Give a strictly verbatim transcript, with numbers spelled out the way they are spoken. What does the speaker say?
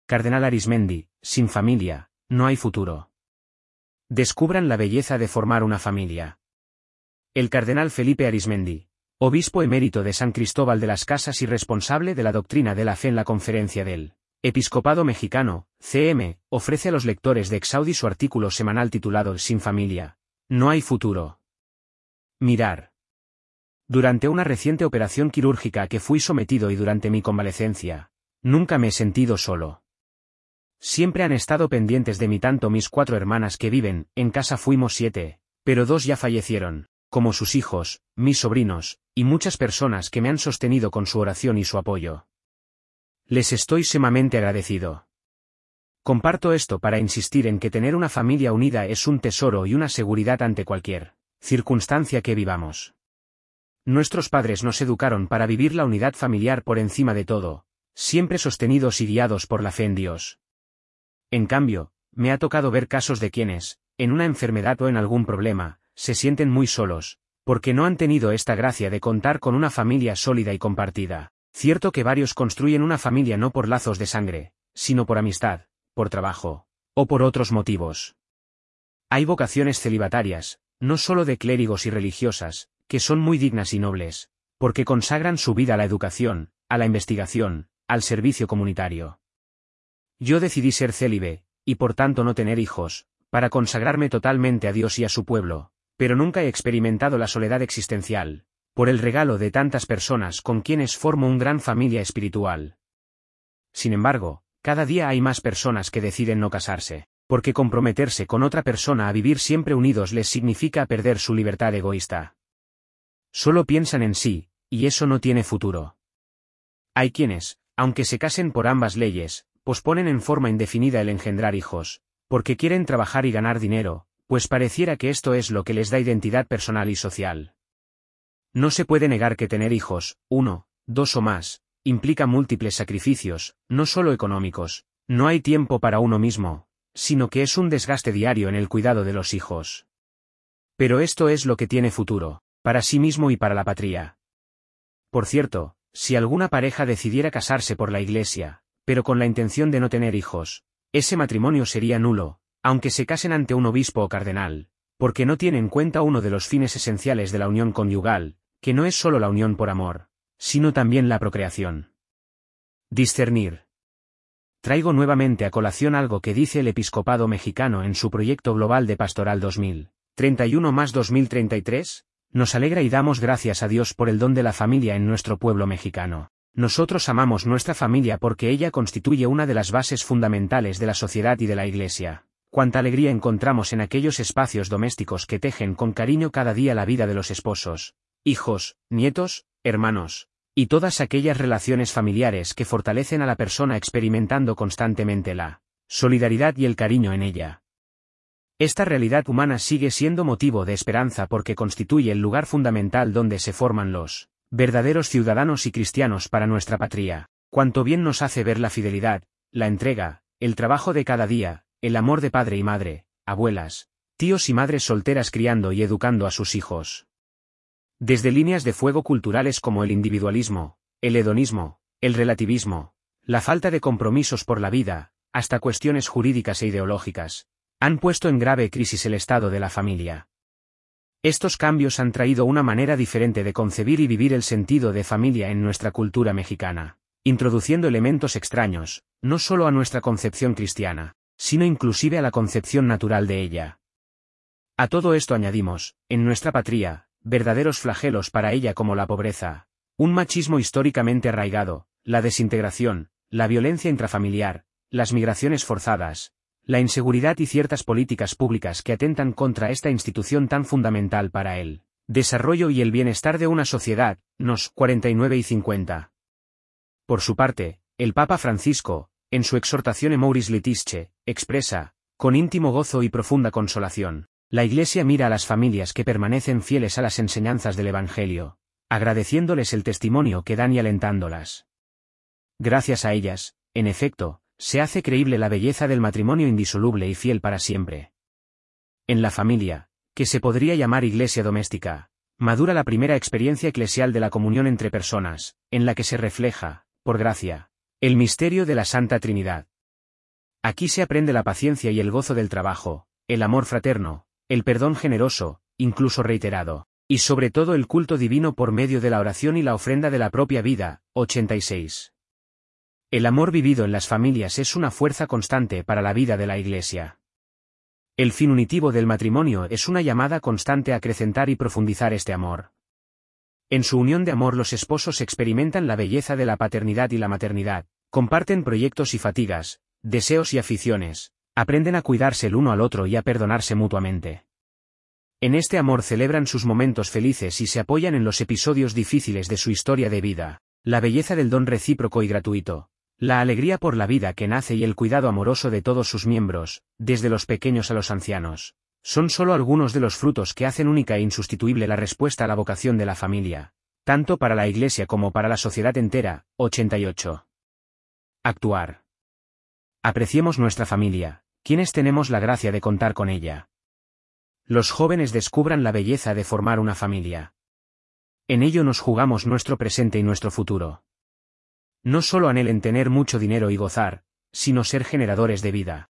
Cardenal Arismendi, sin familia, no hay futuro. Descubran la belleza de formar una familia. El cardenal Felipe Arismendi, obispo emérito de San Cristóbal de las Casas y responsable de la doctrina de la fe en la Conferencia del Episcopado Mexicano, C M, ofrece a los lectores de Exaudi su artículo semanal titulado Sin familia, no hay futuro. Mirar. Durante una reciente operación quirúrgica a que fui sometido y durante mi convalecencia, nunca me he sentido solo. Siempre han estado pendientes de mí tanto mis cuatro hermanas que viven, en casa fuimos siete, pero dos ya fallecieron, como sus hijos, mis sobrinos, y muchas personas que me han sostenido con su oración y su apoyo. Les estoy sumamente agradecido. Comparto esto para insistir en que tener una familia unida es un tesoro y una seguridad ante cualquier circunstancia que vivamos. Nuestros padres nos educaron para vivir la unidad familiar por encima de todo, siempre sostenidos y guiados por la fe en Dios. En cambio, me ha tocado ver casos de quienes, en una enfermedad o en algún problema, se sienten muy solos, porque no han tenido esta gracia de contar con una familia sólida y compartida. Cierto que varios construyen una familia no por lazos de sangre, sino por amistad, por trabajo, o por otros motivos. Hay vocaciones celibatarias, no solo de clérigos y religiosas, que son muy dignas y nobles, porque consagran su vida a la educación, a la investigación, al servicio comunitario. Yo decidí ser célibe, y por tanto no tener hijos, para consagrarme totalmente a Dios y a su pueblo, pero nunca he experimentado la soledad existencial, por el regalo de tantas personas con quienes formo una gran familia espiritual. Sin embargo, cada día hay más personas que deciden no casarse, porque comprometerse con otra persona a vivir siempre unidos les significa perder su libertad egoísta. Solo piensan en sí, y eso no tiene futuro. Hay quienes, aunque se casen por ambas leyes, posponen en forma indefinida el engendrar hijos, porque quieren trabajar y ganar dinero, pues pareciera que esto es lo que les da identidad personal y social. No se puede negar que tener hijos, uno, dos o más, implica múltiples sacrificios, no solo económicos, no hay tiempo para uno mismo, sino que es un desgaste diario en el cuidado de los hijos. Pero esto es lo que tiene futuro, para sí mismo y para la patria. Por cierto, si alguna pareja decidiera casarse por la Iglesia, pero con la intención de no tener hijos, ese matrimonio sería nulo, aunque se casen ante un obispo o cardenal, porque no tiene en cuenta uno de los fines esenciales de la unión conyugal, que no es solo la unión por amor, sino también la procreación. Discernir. Traigo nuevamente a colación algo que dice el Episcopado Mexicano en su proyecto global de Pastoral dos mil treinta y uno más dos mil treinta y tres, nos alegra y damos gracias a Dios por el don de la familia en nuestro pueblo mexicano. Nosotros amamos nuestra familia porque ella constituye una de las bases fundamentales de la sociedad y de la Iglesia. Cuánta alegría encontramos en aquellos espacios domésticos que tejen con cariño cada día la vida de los esposos, hijos, nietos, hermanos, y todas aquellas relaciones familiares que fortalecen a la persona experimentando constantemente la solidaridad y el cariño en ella. Esta realidad humana sigue siendo motivo de esperanza porque constituye el lugar fundamental donde se forman los verdaderos ciudadanos y cristianos para nuestra patria. Cuánto bien nos hace ver la fidelidad, la entrega, el trabajo de cada día, el amor de padre y madre, abuelas, tíos y madres solteras criando y educando a sus hijos. Desde líneas de fuego culturales como el individualismo, el hedonismo, el relativismo, la falta de compromisos por la vida, hasta cuestiones jurídicas e ideológicas, han puesto en grave crisis el estado de la familia. Estos cambios han traído una manera diferente de concebir y vivir el sentido de familia en nuestra cultura mexicana, introduciendo elementos extraños, no solo a nuestra concepción cristiana, sino inclusive a la concepción natural de ella. A todo esto añadimos, en nuestra patria, verdaderos flagelos para ella como la pobreza, un machismo históricamente arraigado, la desintegración, la violencia intrafamiliar, las migraciones forzadas, la inseguridad y ciertas políticas públicas que atentan contra esta institución tan fundamental para el desarrollo y el bienestar de una sociedad, nos cuarenta y nueve y cincuenta. Por su parte, el Papa Francisco, en su exhortación Amoris Laetitia, expresa, con íntimo gozo y profunda consolación, la Iglesia mira a las familias que permanecen fieles a las enseñanzas del Evangelio, agradeciéndoles el testimonio que dan y alentándolas. Gracias a ellas, en efecto, se hace creíble la belleza del matrimonio indisoluble y fiel para siempre. En la familia, que se podría llamar iglesia doméstica, madura la primera experiencia eclesial de la comunión entre personas, en la que se refleja, por gracia, el misterio de la Santa Trinidad. Aquí se aprende la paciencia y el gozo del trabajo, el amor fraterno, el perdón generoso, incluso reiterado, y sobre todo el culto divino por medio de la oración y la ofrenda de la propia vida. ochenta y seis. El amor vivido en las familias es una fuerza constante para la vida de la Iglesia. El fin unitivo del matrimonio es una llamada constante a acrecentar y profundizar este amor. En su unión de amor los esposos experimentan la belleza de la paternidad y la maternidad, comparten proyectos y fatigas, deseos y aficiones, aprenden a cuidarse el uno al otro y a perdonarse mutuamente. En este amor celebran sus momentos felices y se apoyan en los episodios difíciles de su historia de vida, la belleza del don recíproco y gratuito, la alegría por la vida que nace y el cuidado amoroso de todos sus miembros, desde los pequeños a los ancianos, son solo algunos de los frutos que hacen única e insustituible la respuesta a la vocación de la familia, tanto para la Iglesia como para la sociedad entera. ochenta y ocho. Actuar. Apreciemos nuestra familia, quienes tenemos la gracia de contar con ella. Los jóvenes descubran la belleza de formar una familia. En ello nos jugamos nuestro presente y nuestro futuro. No solo anhelen tener mucho dinero y gozar, sino ser generadores de vida.